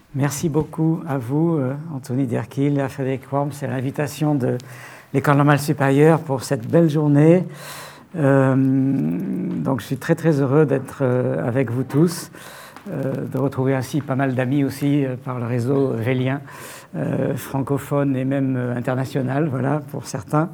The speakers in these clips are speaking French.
Merci beaucoup à vous, Anthony Derkil, à Frédéric Worms, et à l'invitation de l'École normale supérieure pour cette belle journée. Donc je suis très très heureux d'être avec vous tous, de retrouver ainsi pas mal d'amis aussi par le réseau vélien, francophone et même international, voilà, pour certains.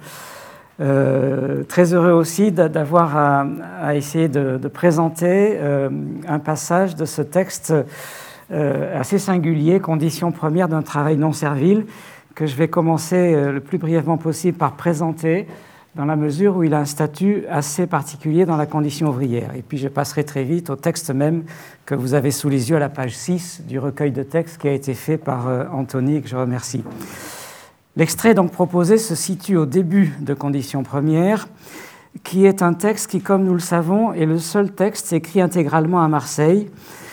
Très heureux aussi d'avoir à essayer de présenter un passage de ce texte assez singulier, condition première d'un travail non servile, que je vais commencer le plus brièvement possible par présenter, dans la mesure où il a un statut assez particulier dans la condition ouvrière. Et puis je passerai très vite au texte même que vous avez sous les yeux à la page 6 du recueil de textes qui a été fait par Anthony, que je remercie. L'extrait donc proposé se situe au début de Conditions premières, qui est un texte qui, comme nous le savons, est le seul texte écrit intégralement à Marseille,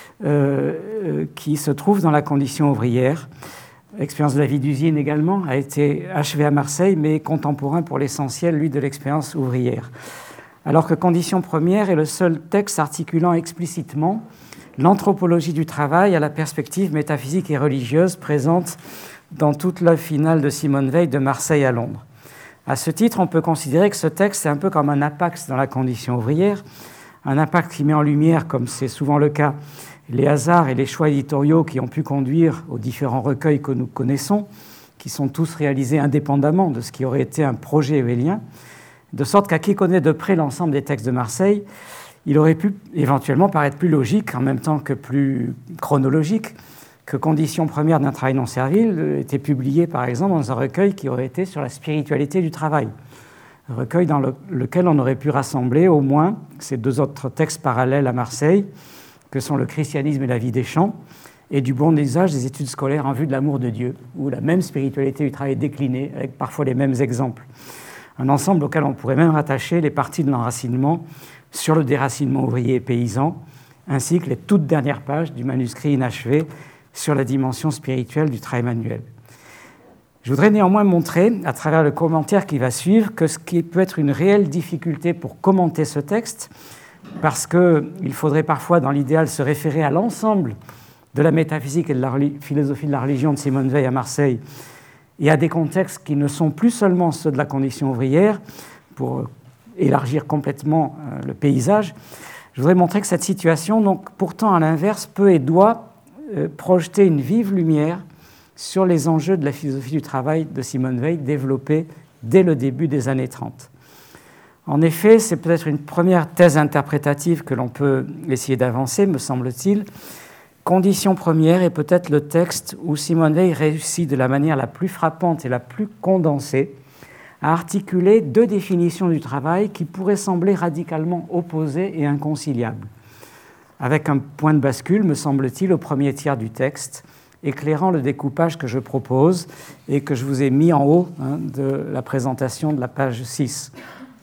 qui se trouve dans la condition ouvrière. L'expérience de la vie d'usine également a été achevée à Marseille, mais contemporain pour l'essentiel, lui, de l'expérience ouvrière. Alors que Conditions premières est le seul texte articulant explicitement l'anthropologie du travail à la perspective métaphysique et religieuse présente dans toute l'œuvre finale de Simone Weil de Marseille à Londres. À ce titre, on peut considérer que ce texte est un peu comme un apax dans la condition ouvrière, un impact qui met en lumière, comme c'est souvent le cas, les hasards et les choix éditoriaux qui ont pu conduire aux différents recueils que nous connaissons, qui sont tous réalisés indépendamment de ce qui aurait été un projet heuvelien, de sorte qu'à qui connaît de près l'ensemble des textes de Marseille, il aurait pu éventuellement paraître plus logique, en même temps que plus chronologique, que Conditions premières d'un travail non servile était publié, par exemple, dans un recueil qui aurait été sur la spiritualité du travail, un recueil dans lequel on aurait pu rassembler au moins ces deux autres textes parallèles à Marseille, que sont le christianisme et la vie des champs, et du bon usage des études scolaires en vue de l'amour de Dieu, ou la même spiritualité du travail déclinée, avec parfois les mêmes exemples. Un ensemble auquel on pourrait même rattacher les parties de l'enracinement sur le déracinement ouvrier et paysan, ainsi que les toutes dernières pages du manuscrit inachevé sur la dimension spirituelle du travail manuel. Je voudrais néanmoins montrer, à travers le commentaire qui va suivre, que ce qui peut être une réelle difficulté pour commenter ce texte, parce qu'il faudrait parfois, dans l'idéal, se référer à l'ensemble de la métaphysique et de la philosophie de la religion de Simone Weil à Marseille, et à des contextes qui ne sont plus seulement ceux de la condition ouvrière, pour élargir complètement le paysage. Je voudrais montrer que cette situation, donc, pourtant à l'inverse, peut et doit projeter une vive lumière sur les enjeux de la philosophie du travail de Simone Weil, développée dès le début des années 30. En effet, c'est peut-être une première thèse interprétative que l'on peut essayer d'avancer, me semble-t-il. Conditions premières est peut-être le texte où Simone Weil réussit de la manière la plus frappante et la plus condensée à articuler deux définitions du travail qui pourraient sembler radicalement opposées et inconciliables, avec un point de bascule, me semble-t-il, au premier tiers du texte, éclairant le découpage que je propose et que je vous ai mis en haut de la présentation de la page 6.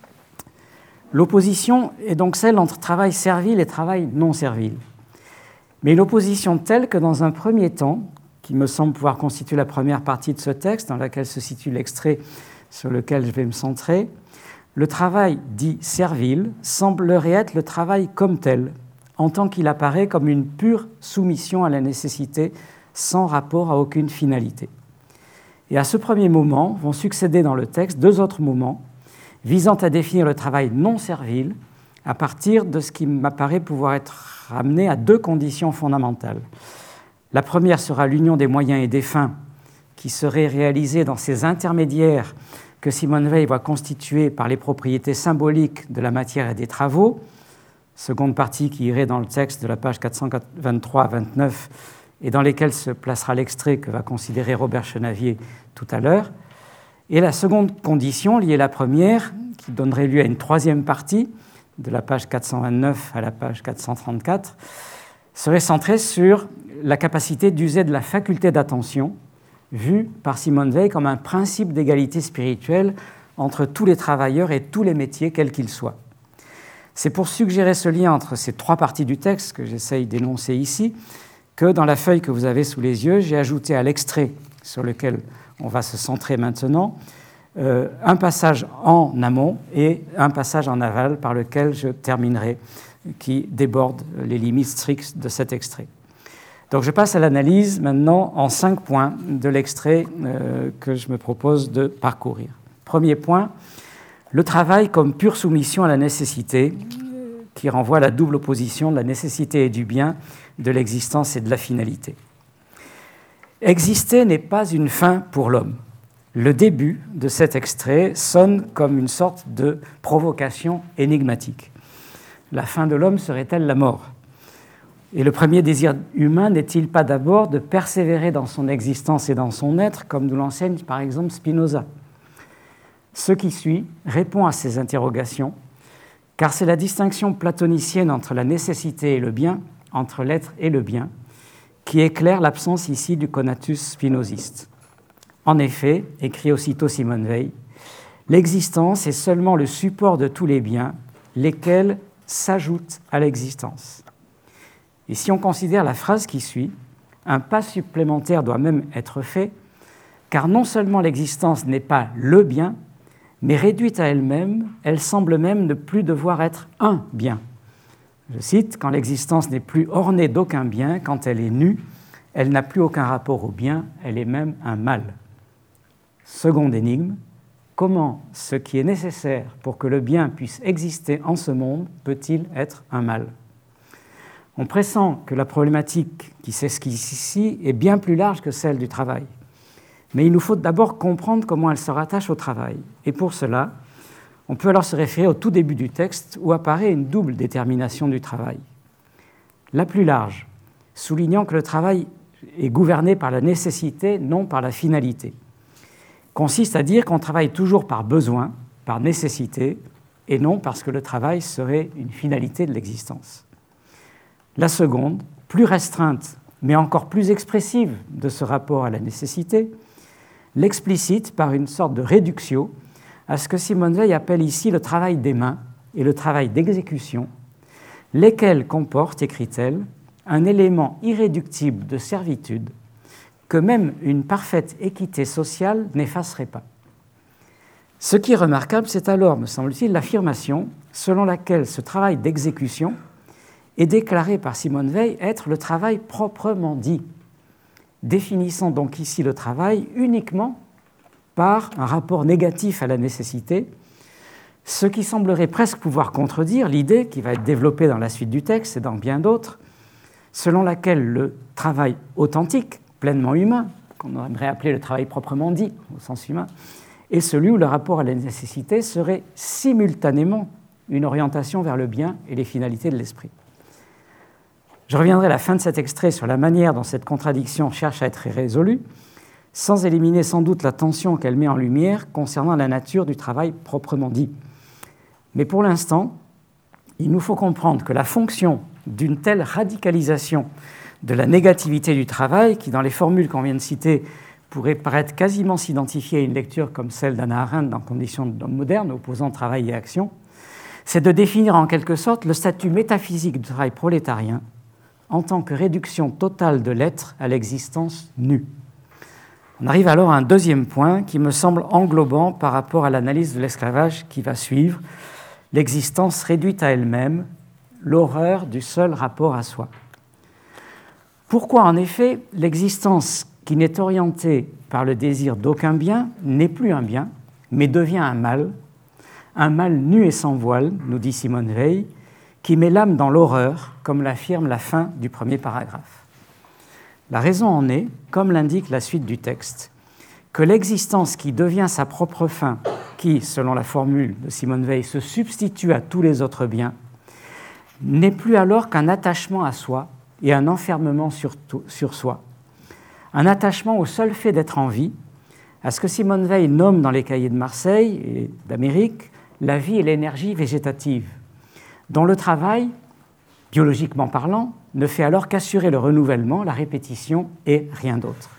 L'opposition est donc celle entre travail servile et travail non servile. Mais l'opposition telle que dans un premier temps, qui me semble pouvoir constituer la première partie de ce texte, dans laquelle se situe l'extrait sur lequel je vais me centrer, le travail dit servile semblerait être le travail comme tel, en tant qu'il apparaît comme une pure soumission à la nécessité sans rapport à aucune finalité. Et à ce premier moment vont succéder dans le texte deux autres moments visant à définir le travail non servile à partir de ce qui m'apparaît pouvoir être ramené à deux conditions fondamentales. La première sera l'union des moyens et des fins qui seraient réalisés dans ces intermédiaires que Simone Weil va constituer par les propriétés symboliques de la matière et des travaux, seconde partie qui irait dans le texte de la page 423 à 29 et dans lesquelles se placera l'extrait que va considérer Robert Chenavier tout à l'heure. Et la seconde condition, liée à la première, qui donnerait lieu à une troisième partie, de la page 429 à la page 434, serait centrée sur la capacité d'user de la faculté d'attention, vue par Simone Weil comme un principe d'égalité spirituelle entre tous les travailleurs et tous les métiers, quels qu'ils soient. C'est pour suggérer ce lien entre ces trois parties du texte que j'essaye d'énoncer ici, que dans la feuille que vous avez sous les yeux, j'ai ajouté à l'extrait sur lequel on va se centrer maintenant, un passage en amont et un passage en aval par lequel je terminerai, qui déborde les limites strictes de cet extrait. Donc je passe à l'analyse maintenant en 5 points de l'extrait que je me propose de parcourir. Premier point, le travail comme pure soumission à la nécessité, qui renvoie à la double opposition de la nécessité et du bien, de l'existence et de la finalité. Exister n'est pas une fin pour l'homme. Le début de cet extrait sonne comme une sorte de provocation énigmatique. La fin de l'homme serait-elle la mort ? Et le premier désir humain n'est-il pas d'abord de persévérer dans son existence et dans son être, comme nous l'enseigne par exemple Spinoza ? Ce qui suit répond à ces interrogations, car c'est la distinction platonicienne entre la nécessité et le bien, entre l'être et le bien, qui éclaire l'absence ici du conatus spinoziste. En effet, écrit aussitôt Simone Weil, l'existence est seulement le support de tous les biens, lesquels s'ajoutent à l'existence. Et si on considère la phrase qui suit, un pas supplémentaire doit même être fait, car non seulement l'existence n'est pas le bien, mais réduite à elle-même, elle semble même ne plus devoir être un bien. Je cite, « Quand l'existence n'est plus ornée d'aucun bien, quand elle est nue, elle n'a plus aucun rapport au bien, elle est même un mal. » Seconde énigme, comment ce qui est nécessaire pour que le bien puisse exister en ce monde peut-il être un mal ? On pressent que la problématique qui s'esquisse ici est bien plus large que celle du travail. Mais il nous faut d'abord comprendre comment elle se rattache au travail. Et pour cela, on peut alors se référer au tout début du texte où apparaît une double détermination du travail. La plus large, soulignant que le travail est gouverné par la nécessité, non par la finalité, consiste à dire qu'on travaille toujours par besoin, par nécessité, et non parce que le travail serait une finalité de l'existence. La seconde, plus restreinte, mais encore plus expressive de ce rapport à la nécessité, l'explicite par une sorte de réductio à ce que Simone Weil appelle ici le travail des mains et le travail d'exécution, lesquels comportent, écrit-elle, un élément irréductible de servitude que même une parfaite équité sociale n'effacerait pas. Ce qui est remarquable, c'est alors, me semble-t-il, l'affirmation selon laquelle ce travail d'exécution est déclaré par Simone Weil être le travail proprement dit, définissant donc ici le travail uniquement par un rapport négatif à la nécessité, ce qui semblerait presque pouvoir contredire l'idée qui va être développée dans la suite du texte et dans bien d'autres, selon laquelle le travail authentique, pleinement humain, qu'on aimerait appeler le travail proprement dit au sens humain, est celui où le rapport à la nécessité serait simultanément une orientation vers le bien et les finalités de l'esprit. Je reviendrai à la fin de cet extrait sur la manière dont cette contradiction cherche à être résolue, sans éliminer sans doute la tension qu'elle met en lumière concernant la nature du travail proprement dit. Mais pour l'instant, il nous faut comprendre que la fonction d'une telle radicalisation de la négativité du travail, qui dans les formules qu'on vient de citer pourrait paraître quasiment s'identifier à une lecture comme celle d'Hannah Arendt dans Conditions de l'homme moderne, opposant travail et action, c'est de définir en quelque sorte le statut métaphysique du travail prolétarien en tant que réduction totale de l'être à l'existence nue. On arrive alors à un deuxième point qui me semble englobant par rapport à l'analyse de l'esclavage qui va suivre, l'existence réduite à elle-même, l'horreur du seul rapport à soi. Pourquoi, en effet, l'existence qui n'est orientée par le désir d'aucun bien n'est plus un bien, mais devient un mal nu et sans voile, nous dit Simone Weil, qui met l'âme dans l'horreur, comme l'affirme la fin du premier paragraphe. La raison en est, comme l'indique la suite du texte, que l'existence qui devient sa propre fin, qui, selon la formule de Simone Weil, se substitue à tous les autres biens, n'est plus alors qu'un attachement à soi et un enfermement sur soi. Un attachement au seul fait d'être en vie, à ce que Simone Weil nomme dans les cahiers de Marseille et d'Amérique la vie et l'énergie végétative, dont le travail, biologiquement parlant, ne fait alors qu'assurer le renouvellement, la répétition et rien d'autre.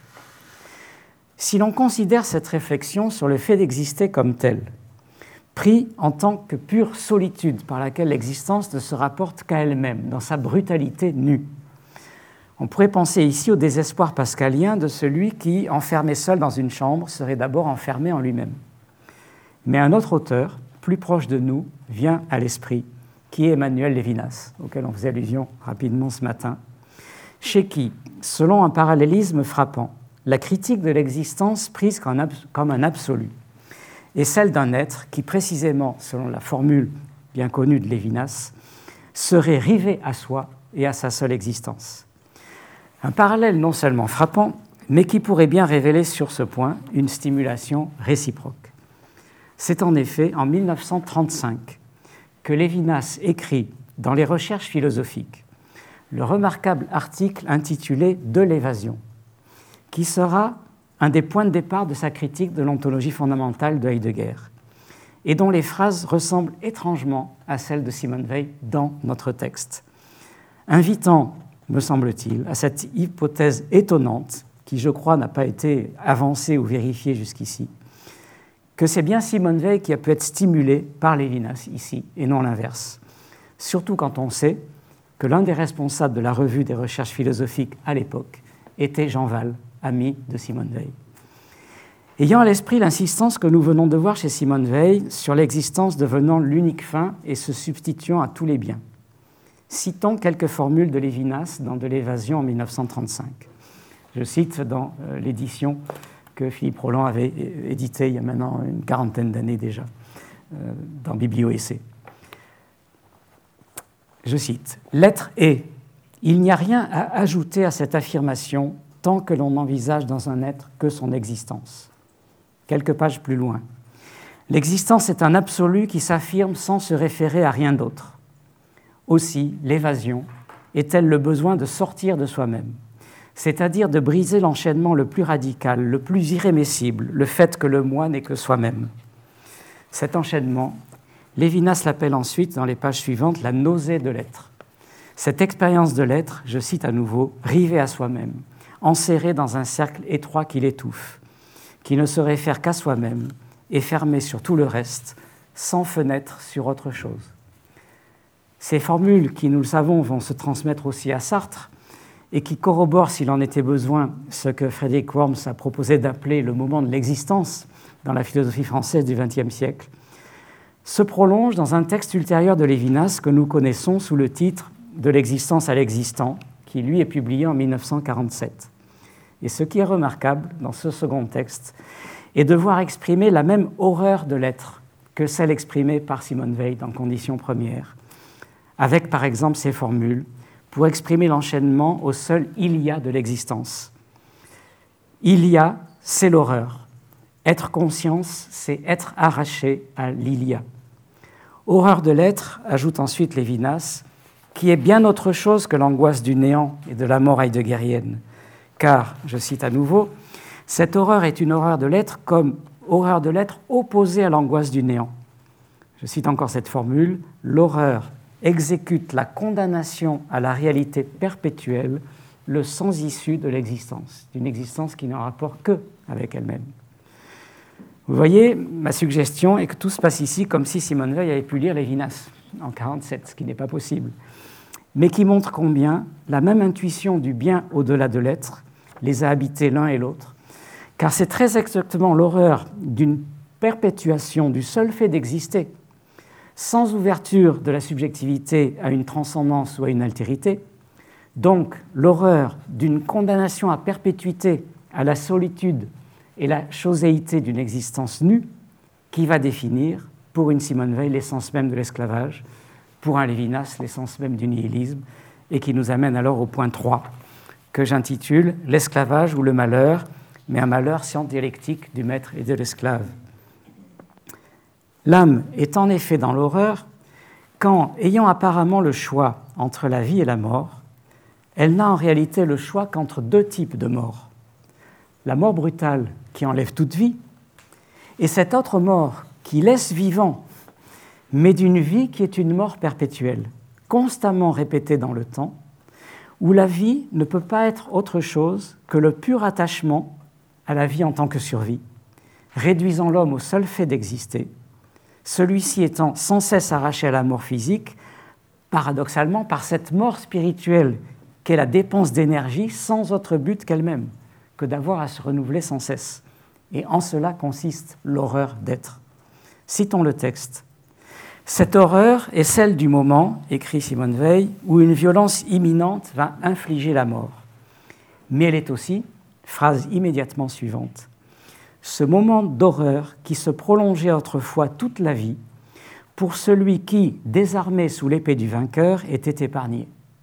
Si l'on considère cette réflexion sur le fait d'exister comme tel, pris en tant que pure solitude par laquelle l'existence ne se rapporte qu'à elle-même, dans sa brutalité nue, on pourrait penser ici au désespoir pascalien de celui qui, enfermé seul dans une chambre, serait d'abord enfermé en lui-même. Mais un autre auteur, plus proche de nous, vient à l'esprit, qui est Emmanuel Levinas, auquel on faisait allusion rapidement ce matin, chez qui, selon un parallélisme frappant, la critique de l'existence prise comme un absolu est celle d'un être qui, précisément, selon la formule bien connue de Lévinas, serait rivé à soi et à sa seule existence. Un parallèle non seulement frappant, mais qui pourrait bien révéler sur ce point une stimulation réciproque. C'est en effet en 1935 que Lévinas écrit dans les Recherches philosophiques le remarquable article intitulé « De l'évasion », qui sera un des points de départ de sa critique de l'ontologie fondamentale de Heidegger, et dont les phrases ressemblent étrangement à celles de Simone Weil dans notre texte, invitant, me semble-t-il, à cette hypothèse étonnante, qui je crois n'a pas été avancée ou vérifiée jusqu'ici, que c'est bien Simone Weil qui a pu être stimulée par Lévinas ici, et non l'inverse, surtout quand on sait que l'un des responsables de la revue des recherches philosophiques à l'époque était Jean Wahl, ami de Simone Weil. Ayant à l'esprit l'insistance que nous venons de voir chez Simone Weil sur l'existence devenant l'unique fin et se substituant à tous les biens, citons quelques formules de Lévinas dans De l'évasion en 1935. Je cite dans l'édition que Philippe Roland avait éditée il y a maintenant une quarantaine d'années déjà, dans Biblio-Essai. Je cite « L'être est. Il n'y a rien à ajouter à cette affirmation tant que l'on n'envisage dans un être que son existence. » Quelques pages plus loin. « L'existence est un absolu qui s'affirme sans se référer à rien d'autre. Aussi, l'évasion est-elle le besoin de sortir de soi-même, c'est-à-dire de briser l'enchaînement le plus radical, le plus irrémissible, le fait que le moi n'est que soi-même. Cet enchaînement, Lévinas l'appelle ensuite, dans les pages suivantes, la nausée de l'être. Cette expérience de l'être, je cite à nouveau, rivée à soi-même, enserré dans un cercle étroit qui l'étouffe, qui ne se réfère qu'à soi-même et fermé sur tout le reste, sans fenêtre sur autre chose. Ces formules qui, nous le savons, vont se transmettre aussi à Sartre et qui corroborent, s'il en était besoin, ce que Frédéric Worms a proposé d'appeler le moment de l'existence dans la philosophie française du XXe siècle, se prolongent dans un texte ultérieur de Lévinas que nous connaissons sous le titre « De l'existence à l'existant », qui, lui, est publié en 1947. Et ce qui est remarquable dans ce second texte est de voir exprimer la même horreur de l'être que celle exprimée par Simone Weil dans Conditions premières, avec par exemple ces formules pour exprimer l'enchaînement au seul « il y a » de l'existence. Il y a, c'est l'horreur. Être conscience, c'est être arraché à l'il y a. Horreur de l'être, ajoute ensuite Lévinas, qui est bien autre chose que l'angoisse du néant et de la mort heideggerienne. Car, je cite à nouveau, cette horreur est une horreur de l'être comme horreur de l'être opposée à l'angoisse du néant. Je cite encore cette formule, l'horreur exécute la condamnation à la réalité perpétuelle, le sans-issue de l'existence, d'une existence qui n'a rapport que avec elle-même. Vous voyez, ma suggestion est que tout se passe ici comme si Simone Weil avait pu lire Lévinas en 1947, ce qui n'est pas possible, mais qui montre combien la même intuition du bien au-delà de l'être les a habités l'un et l'autre, car c'est très exactement l'horreur d'une perpétuation du seul fait d'exister, sans ouverture de la subjectivité à une transcendance ou à une altérité, donc l'horreur d'une condamnation à perpétuité à la solitude et la choséité d'une existence nue qui va définir, pour une Simone Weil, l'essence même de l'esclavage, pour un Lévinas, l'essence même du nihilisme, et qui nous amène alors au point 3, que j'intitule « L'esclavage ou le malheur, mais un malheur sans dialectique du maître et de l'esclave ». L'âme est en effet dans l'horreur quand, ayant apparemment le choix entre la vie et la mort, elle n'a en réalité le choix qu'entre deux types de mort. La mort brutale qui enlève toute vie, et cette autre mort qui laisse vivant, mais d'une vie qui est une mort perpétuelle, constamment répétée dans le temps, où la vie ne peut pas être autre chose que le pur attachement à la vie en tant que survie, réduisant l'homme au seul fait d'exister, celui-ci étant sans cesse arraché à la mort physique, paradoxalement par cette mort spirituelle qu'est la dépense d'énergie sans autre but qu'elle-même, que d'avoir à se renouveler sans cesse. Et en cela consiste l'horreur d'être. Citons le texte. « Cette horreur est celle du moment, écrit Simone Weil, où une violence imminente va infliger la mort. Mais elle est aussi, phrase immédiatement suivante, ce moment d'horreur qui se prolongeait autrefois toute la vie pour celui qui, désarmé sous l'épée du vainqueur, était épargné.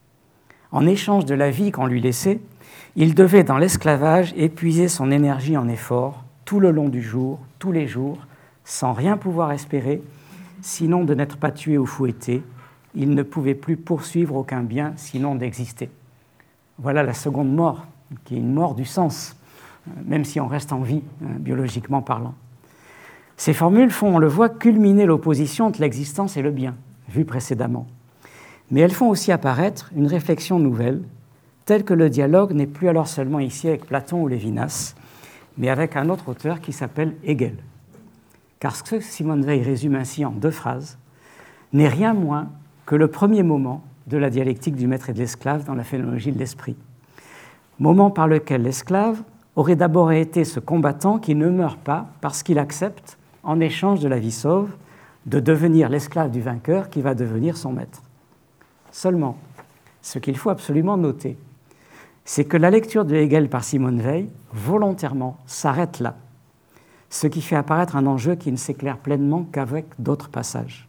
En échange de la vie qu'on lui laissait, il devait dans l'esclavage épuiser son énergie en efforts tout le long du jour, tous les jours, sans rien pouvoir espérer, sinon de n'être pas tué ou fouetté. Il ne pouvait plus poursuivre aucun bien, sinon d'exister. Voilà la seconde mort, qui est une mort du sens, même si on reste en vie, biologiquement parlant. Ces formules font, on le voit, culminer l'opposition entre l'existence et le bien, vue précédemment. Mais elles font aussi apparaître une réflexion nouvelle, telle que le dialogue n'est plus alors seulement ici avec Platon ou Lévinas, mais avec un autre auteur qui s'appelle Hegel. Car ce que Simone Weil résume ainsi en 2 phrases n'est rien moins que le premier moment de la dialectique du maître et de l'esclave dans la phénoménologie de l'esprit. Moment par lequel l'esclave aurait d'abord été ce combattant qui ne meurt pas parce qu'il accepte, en échange de la vie sauve, de devenir l'esclave du vainqueur qui va devenir son maître. Seulement, ce qu'il faut absolument noter, c'est que la lecture de Hegel par Simone Weil, volontairement, s'arrête là, ce qui fait apparaître un enjeu qui ne s'éclaire pleinement qu'avec d'autres passages.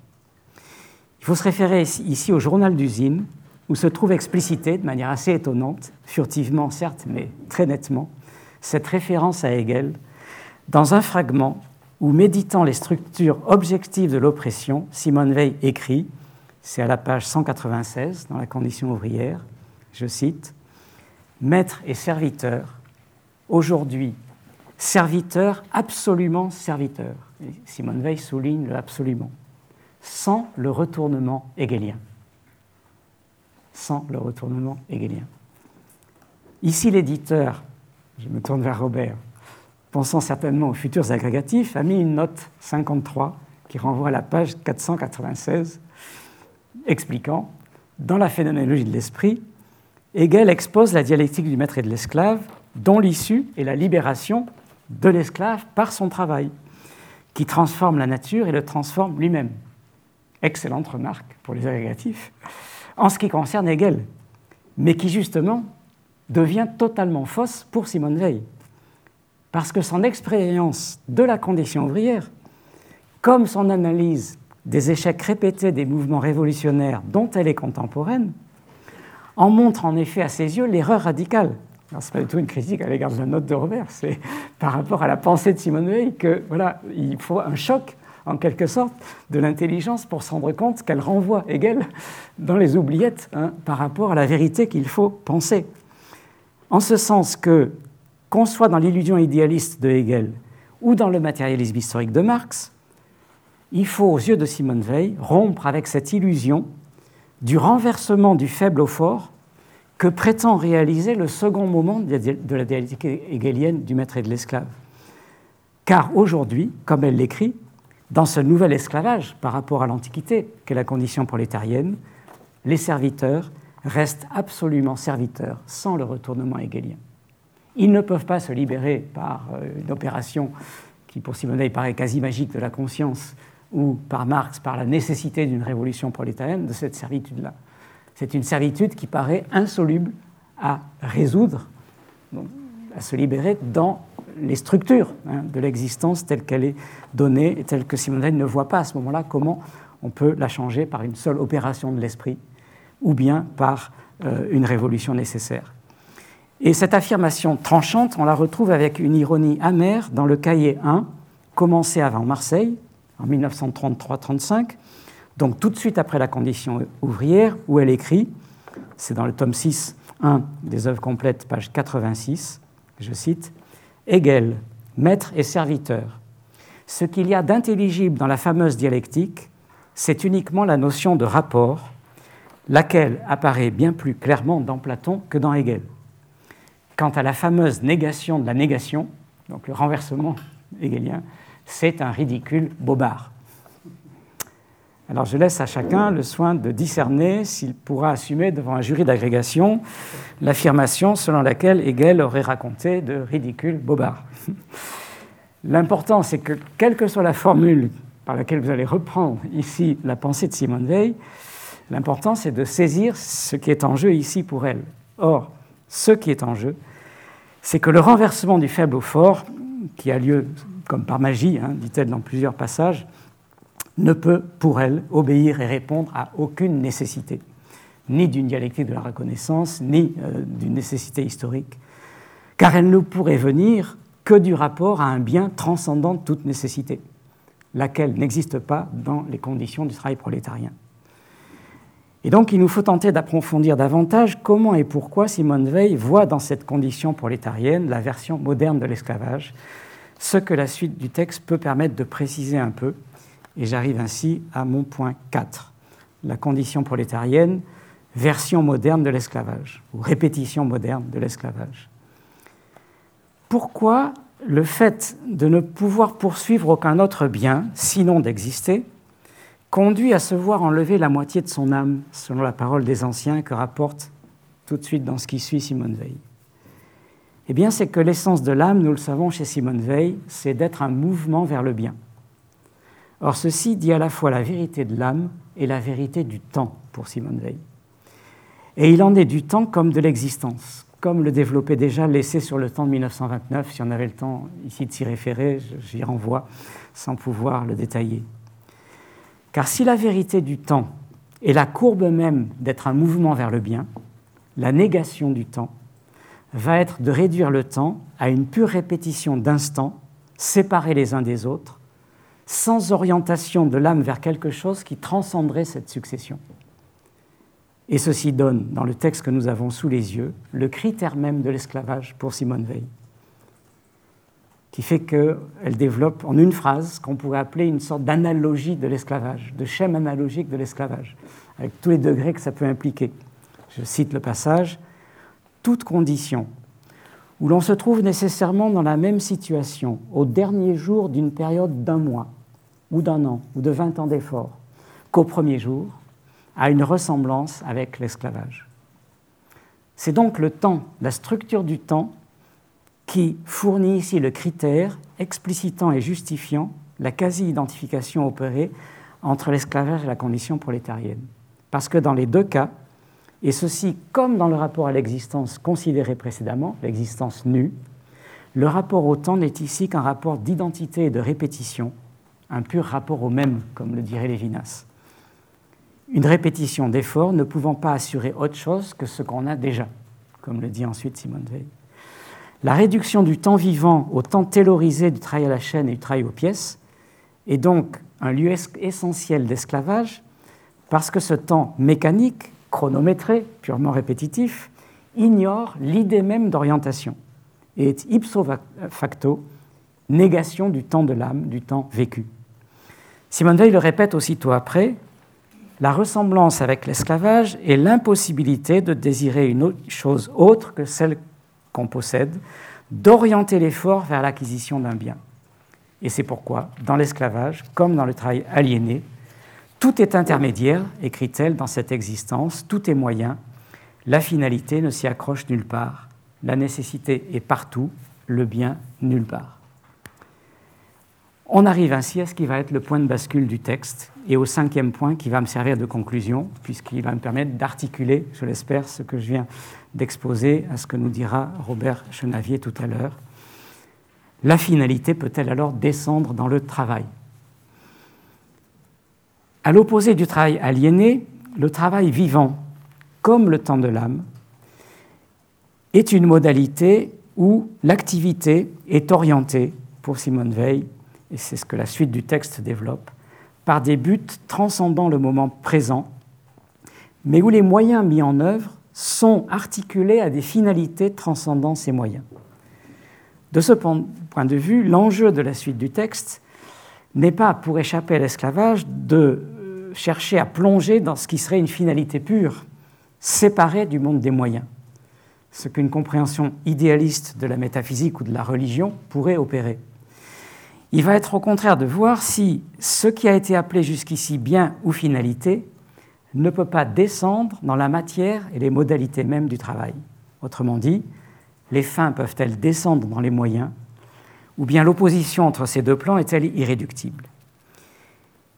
Il faut se référer ici au journal d'usine, où se trouve explicitée, de manière assez étonnante, furtivement certes, mais très nettement, cette référence à Hegel, dans un fragment où, méditant les structures objectives de l'oppression, Simone Weil écrit, c'est à la page 196, dans la condition ouvrière, je cite, « Maître et serviteur, aujourd'hui, serviteur, absolument serviteur. » Simone Weil souligne le absolument, sans le retournement hegelien. Sans le retournement hegelien. Ici, l'éditeur, je me tourne vers Robert, pensant certainement aux futurs agrégatifs, a mis une note 53 qui renvoie à la page 496, expliquant, dans la phénoménologie de l'esprit, Hegel expose la dialectique du maître et de l'esclave, dont l'issue est la libération de l'esclave par son travail, qui transforme la nature et le transforme lui-même. Excellente remarque pour les agrégatifs, en ce qui concerne Hegel, mais qui justement devient totalement fausse pour Simone Weil, parce que son expérience de la condition ouvrière, comme son analyse des échecs répétés des mouvements révolutionnaires dont elle est contemporaine, en montre en effet à ses yeux l'erreur radicale. Ce n'est pas du tout une critique à l'égard de la note de Robert, c'est par rapport à la pensée de Simone Weil que voilà, il faut un choc, en quelque sorte, de l'intelligence pour se rendre compte qu'elle renvoie Hegel dans les oubliettes par rapport à la vérité qu'il faut penser. En ce sens que, qu'on soit dans l'illusion idéaliste de Hegel ou dans le matérialisme historique de Marx, il faut, aux yeux de Simone Weil, rompre avec cette illusion du renversement du faible au fort que prétend réaliser le second moment de la dialectique hegelienne du maître et de l'esclave. Car aujourd'hui, comme elle l'écrit, dans ce nouvel esclavage par rapport à l'Antiquité, qu'est la condition prolétarienne, les serviteurs restent absolument serviteurs sans le retournement hegelien. Ils ne peuvent pas se libérer par une opération qui, pour Simone Weil, paraît quasi magique de la conscience, ou par Marx, par la nécessité d'une révolution prolétarienne, de cette servitude-là. C'est une servitude qui paraît insoluble à résoudre, donc, à se libérer dans les structures de l'existence telle qu'elle est donnée et telle que Simone Weil ne voit pas à ce moment-là comment on peut la changer par une seule opération de l'esprit ou bien par une révolution nécessaire. Et cette affirmation tranchante, on la retrouve avec une ironie amère dans le cahier 1, commencé avant Marseille, en 1933-35, donc tout de suite après la condition ouvrière, où elle écrit, c'est dans le tome 6, 1 des œuvres complètes, page 86, je cite, « Hegel, maître et serviteur. Ce qu'il y a d'intelligible dans la fameuse dialectique, c'est uniquement la notion de rapport, laquelle apparaît bien plus clairement dans Platon que dans Hegel. Quant à la fameuse négation de la négation, donc le renversement hegelien, c'est un ridicule bobard. » Alors je laisse à chacun le soin de discerner s'il pourra assumer devant un jury d'agrégation l'affirmation selon laquelle Hegel aurait raconté de ridicules bobards. L'important, c'est que, quelle que soit la formule par laquelle vous allez reprendre ici la pensée de Simone Weil, l'important c'est de saisir ce qui est en jeu ici pour elle. Or, ce qui est en jeu, c'est que le renversement du faible au fort, qui a lieu comme par magie, dit-elle dans plusieurs passages, ne peut, pour elle, obéir et répondre à aucune nécessité, ni d'une dialectique de la reconnaissance, ni d'une nécessité historique, car elle ne pourrait venir que du rapport à un bien transcendant toute nécessité, laquelle n'existe pas dans les conditions du travail prolétarien. Et donc, il nous faut tenter d'approfondir davantage comment et pourquoi Simone Weil voit dans cette condition prolétarienne la version moderne de l'esclavage, ce que la suite du texte peut permettre de préciser un peu. Et j'arrive ainsi à mon point 4, la condition prolétarienne, version moderne de l'esclavage, ou répétition moderne de l'esclavage. Pourquoi le fait de ne pouvoir poursuivre aucun autre bien, sinon d'exister, conduit à se voir enlever la moitié de son âme, selon la parole des anciens que rapporte tout de suite dans ce qui suit Simone Weil? Eh bien, c'est que l'essence de l'âme, nous le savons chez Simone Weil, c'est d'être un mouvement vers le bien. Or, ceci dit à la fois la vérité de l'âme et la vérité du temps pour Simone Weil. Et il en est du temps comme de l'existence, comme le développait déjà l'essai sur le temps de 1929. Si on avait le temps ici de s'y référer, j'y renvoie sans pouvoir le détailler. Car si la vérité du temps est la courbe même d'être un mouvement vers le bien, la négation du temps va être de réduire le temps à une pure répétition d'instants, séparés les uns des autres, sans orientation de l'âme vers quelque chose qui transcenderait cette succession. Et ceci donne, dans le texte que nous avons sous les yeux, le critère même de l'esclavage pour Simone Weil, qui fait qu'elle développe en une phrase ce qu'on pourrait appeler une sorte d'analogie de l'esclavage, de schème analogique de l'esclavage, avec tous les degrés que ça peut impliquer. Je cite le passage. « Toute condition où l'on se trouve nécessairement dans la même situation au dernier jour d'une période d'un mois, ou d'un an, ou de 20 ans d'effort, qu'au premier jour, a une ressemblance avec l'esclavage. » C'est donc le temps, la structure du temps, qui fournit ici le critère explicitant et justifiant la quasi-identification opérée entre l'esclavage et la condition prolétarienne. Parce que dans les deux cas, et ceci comme dans le rapport à l'existence considéré précédemment, l'existence nue, le rapport au temps n'est ici qu'un rapport d'identité et de répétition, un pur rapport au même, comme le dirait Lévinas. Une répétition d'efforts ne pouvant pas assurer autre chose que ce qu'on a déjà, comme le dit ensuite Simone Weil. La réduction du temps vivant au temps taylorisé du travail à la chaîne et du travail aux pièces est donc un lieu essentiel d'esclavage parce que ce temps mécanique, chronométré, purement répétitif, ignore l'idée même d'orientation et est ipso facto négation du temps de l'âme, du temps vécu. Simone Weil le répète aussitôt après, la ressemblance avec l'esclavage est l'impossibilité de désirer une chose autre que celle qu'on possède, d'orienter l'effort vers l'acquisition d'un bien. Et c'est pourquoi, dans l'esclavage, comme dans le travail aliéné, tout est intermédiaire, écrit-elle, dans cette existence, tout est moyen, la finalité ne s'y accroche nulle part, la nécessité est partout, le bien nulle part. On arrive ainsi à ce qui va être le point de bascule du texte et au cinquième point qui va me servir de conclusion, puisqu'il va me permettre d'articuler, je l'espère, ce que je viens d'exposer à ce que nous dira Robert Chenavier tout à l'heure. La finalité peut-elle alors descendre dans le travail ? À l'opposé du travail aliéné, le travail vivant, comme le temps de l'âme, est une modalité où l'activité est orientée, pour Simone Weil, et c'est ce que la suite du texte développe, par des buts transcendant le moment présent, mais où les moyens mis en œuvre sont articulés à des finalités transcendant ces moyens. De ce point de vue, l'enjeu de la suite du texte n'est pas, pour échapper à l'esclavage, de chercher à plonger dans ce qui serait une finalité pure, séparée du monde des moyens, ce qu'une compréhension idéaliste de la métaphysique ou de la religion pourrait opérer. Il va être au contraire de voir si ce qui a été appelé jusqu'ici bien ou finalité ne peut pas descendre dans la matière et les modalités mêmes du travail. Autrement dit, les fins peuvent-elles descendre dans les moyens, ou bien l'opposition entre ces deux plans est-elle irréductible ?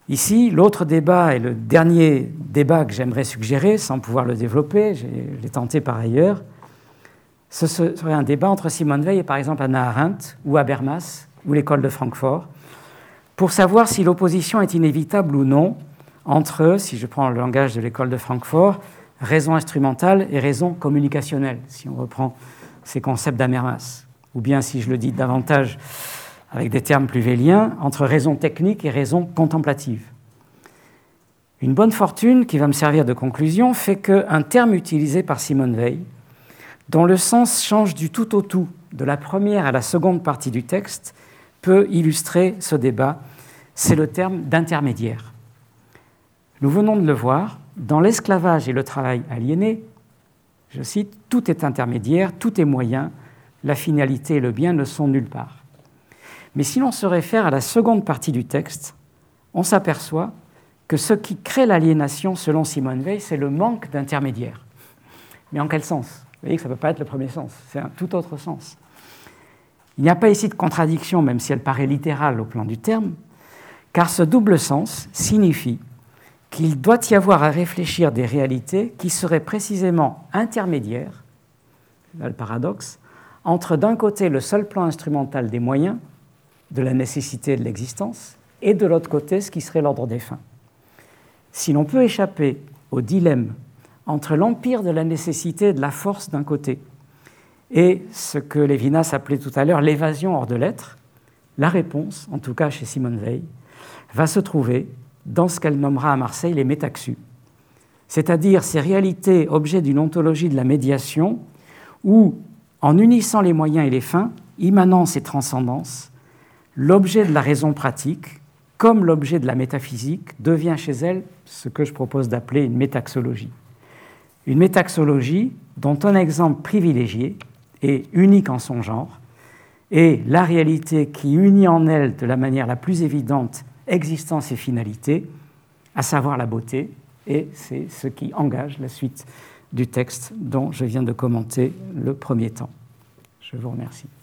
Ici, l'autre débat et le dernier débat que j'aimerais suggérer, sans pouvoir le développer, je l'ai tenté par ailleurs, ce serait un débat entre Simone Weil et par exemple Hannah Arendt ou Habermas ou l'école de Francfort pour savoir si l'opposition est inévitable ou non entre, si je prends le langage de l'école de Francfort, raison instrumentale et raison communicationnelle, si on reprend ces concepts d'Habermas, ou bien si je le dis davantage avec des termes plus véliens, entre raison technique et raison contemplative. Une bonne fortune, qui va me servir de conclusion, fait qu'un terme utilisé par Simone Weil, dont le sens change du tout au tout, de la première à la seconde partie du texte, peut illustrer ce débat, c'est le terme d'intermédiaire. Nous venons de le voir, dans l'esclavage et le travail aliéné, je cite, « Tout est intermédiaire, tout est moyen, la finalité et le bien ne sont nulle part ». Mais si l'on se réfère à la seconde partie du texte, on s'aperçoit que ce qui crée l'aliénation, selon Simone Weil, c'est le manque d'intermédiaire. Mais en quel sens ? Vous voyez que ça ne peut pas être le premier sens, c'est un tout autre sens. Il n'y a pas ici de contradiction, même si elle paraît littérale au plan du terme, car ce double sens signifie qu'il doit y avoir à réfléchir des réalités qui seraient précisément intermédiaires, là le paradoxe, entre d'un côté le seul plan instrumental des moyens, de la nécessité de l'existence, et de l'autre côté ce qui serait l'ordre des fins. Si l'on peut échapper au dilemme entre l'empire de la nécessité et de la force d'un côté et ce que Lévinas appelait tout à l'heure l'évasion hors de l'être, la réponse, en tout cas chez Simone Weil, va se trouver dans ce qu'elle nommera à Marseille les métaxus, c'est-à-dire ces réalités objets d'une ontologie de la médiation où, en unissant les moyens et les fins, immanence et transcendance, l'objet de la raison pratique, comme l'objet de la métaphysique, devient chez elle ce que je propose d'appeler une métaxologie. Une métaxologie dont un exemple privilégié et unique en son genre est la réalité qui unit en elle de la manière la plus évidente existence et finalité, à savoir la beauté, et c'est ce qui engage la suite du texte dont je viens de commenter le premier temps. Je vous remercie.